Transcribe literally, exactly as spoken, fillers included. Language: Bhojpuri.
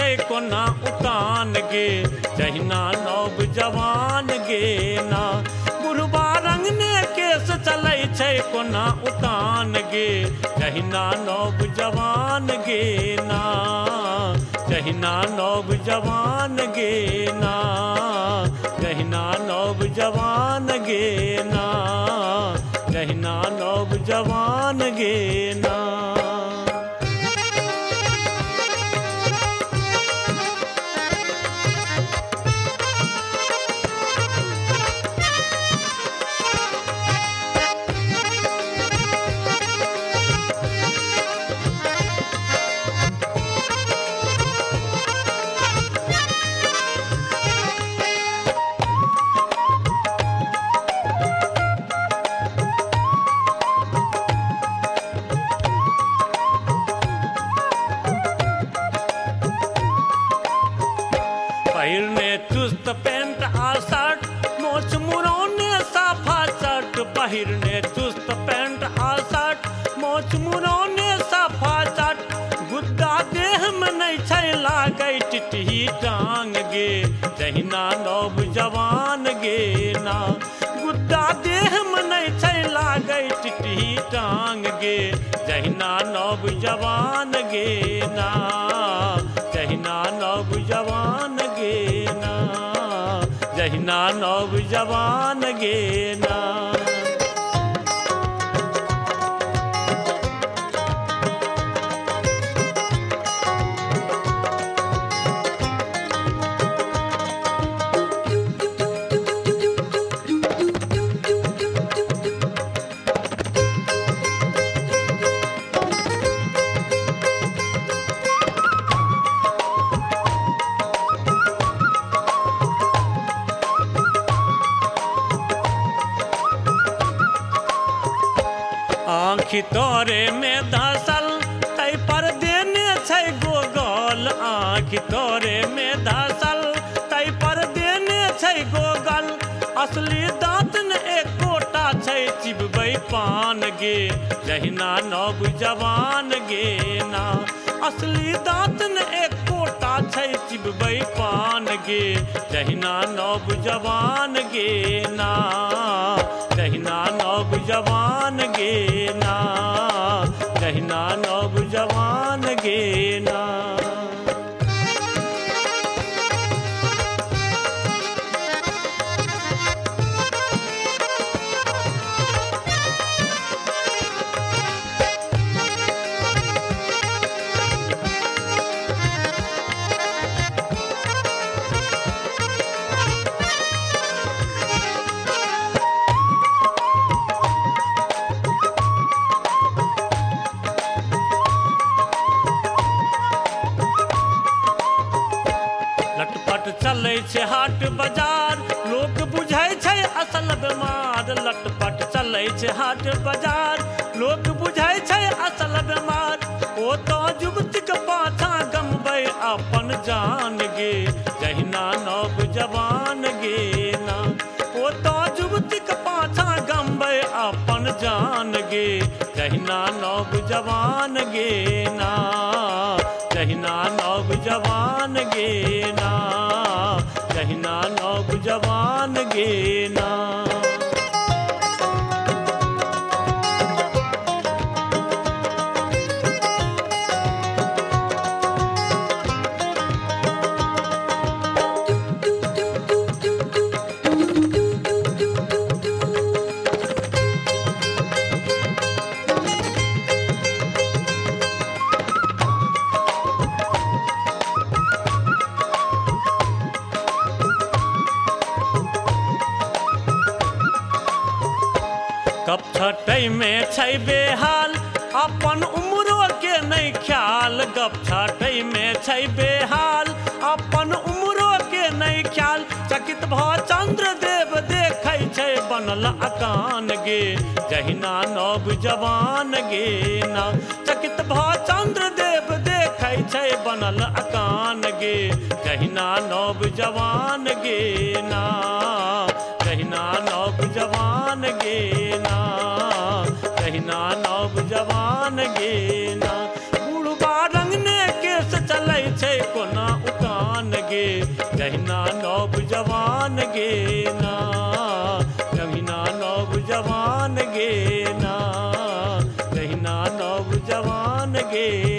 कोना उतान गे जहिना नव जवान गे ना बुढ़बा रंगने केस चलै छै कोना उतान गे जहिना नव जवान गे ना जहिना नव जवान गे ना जहिना नव जवान गे ना जहिना नव जवान गे ना पहिरने चुस्त पेंट आ शर्ट मोछ मुरौने साफा शर्ट पहिरने चुस्त पेंट आ शर्ट मोछ मुरौने साफा शर्ट गुद्दा देह में नहीं छै लागै टिटही टांग गे जहिना नव जवान गे ना गुद्दा देह में नहीं छै लागै टिटही टांग गे जहिना नव जवान गे ना जहिना नव जवान गे ना जहिना नव जवान गे ना आँखि तोरे में धसल तै पर देने छै गोगल आँखि तोरे में धसल तै पर देने छै गोगल असली दाँत न एक कोटा छै चिबबै पान गे जहिना नव जवान गे ना असली दाँत न एक कोटा छै चिबबै पान गे जहिना नव जवान गे ना जहिना नव जवान गे ना जहिना नव जवान गे ना लटपट चलै छै हाट बाजार लोक बुझै छै असल बेमार लटपट चलै छै हाट बाजार लोक बुझै छै असल बेमार ओ तो युवतीक पाछा गमबै अपन जान गे जहिना नव जवान गे ना ओ तो युवतीक पाछा गमबै अपन जान गे जहिना नव जवान गे ना जहिना नव जवान गे ना जहिना नव जवान गे ना कप छटै में छै बेहाल अपन उम्रो के नहीं ख्याल गप छटै में छै बेहाल अपन उम्रो के नहीं ख्याल चकित भ चंद्र देव देखै छै बनल अकान गे जहिना नव जवान गे ना चकित भ चंद्र देव देखै छै बनल अकान गे जहिना नव जवान गे ना जहिना नव जवान गे ना जहिना नव जवान गे ना बुढ़बा रंगने केस चलै दै छै कोना उकान गे गहिना नव जवान गे ना गहिना नव जवान गे ना गहिना नव जवान गे